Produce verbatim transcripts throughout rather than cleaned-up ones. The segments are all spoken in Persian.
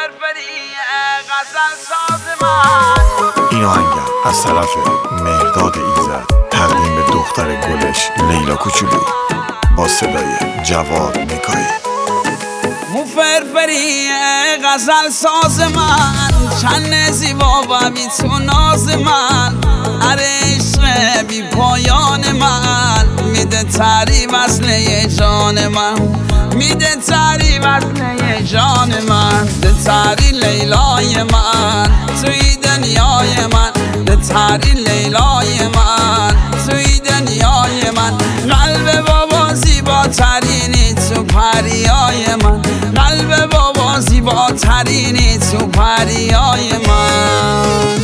این آهنگم از طرف مهرداد ایزد تقدیم به دختر گلش لیلا کوچولو با صدای جواد میکایی. مفرفری غزل ساز من، چند زیبا و بی تو ناز من، اره عشق بی پایان من، میده تعریف اصله جان من، میده تعریف اصله جان من، ده تری لیلای من توی دنیای من، ده تری لیلای من توی دنیای من، قلب بابا زیبا ترینی تو پریای من، قلب بابا زیبا ترینی تو پریای من.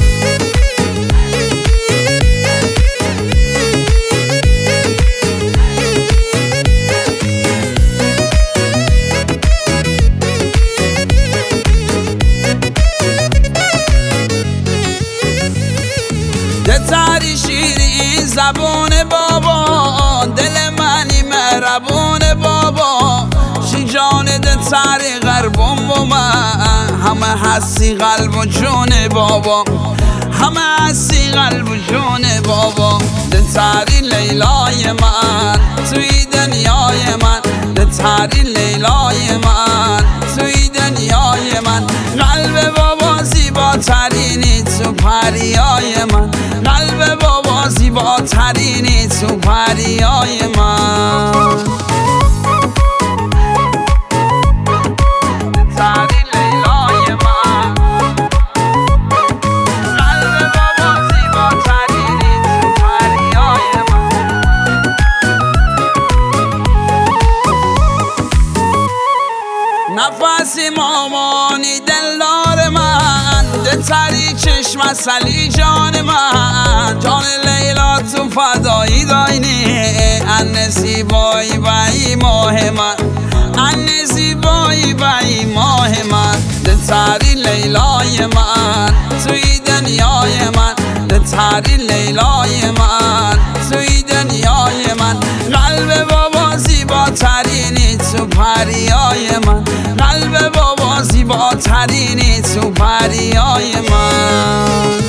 تری شیرین زبون بابا، دل منی مهربون بابا، شی جان ده تری غربون با من، همه هستی قلب و جون بابا، همه هستی قلب و جون بابا، ده تری لیلای من توی دنیای من، ده تری لیلای من توی دنیای من، قلب بابا زیبا ترینی تو پریای من، قلب بابا زیبا ترینی تو پریای من. تری لیلای من، قلب بابا زیبا ترینی تو پریای من. نفسی مامانی دلدار من، ده تری چشم اصلی جان من، جان لیلا تو فدایی داینی، ان زیبایی و ای ماه من، ان زیبایی و ای ماه من، ده تری لیلای من توی دنیای من، ده تری لیلای من توی دنیای من، قلب بابا زیبا ترینی تو پریای من، قلب بابا زیبا ترینی تو پریای من.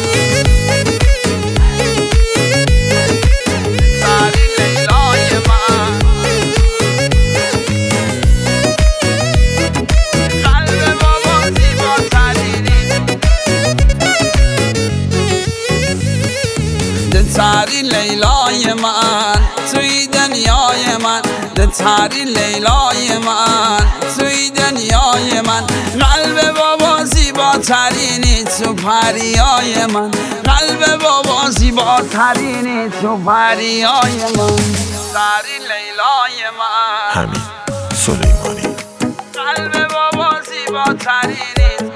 تری لیلای من توی دنیای من، ده تری لیلای من توی دنیای من، قلب بابا زیبا ترینی تو پریای من، قلب بابا زیبا ترینی تو پریای من. تری لیلای من حمید سلیمانی، قلب بابا زیبا ترینی،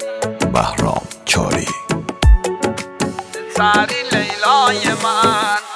بهرام چاری، تری لیلای من.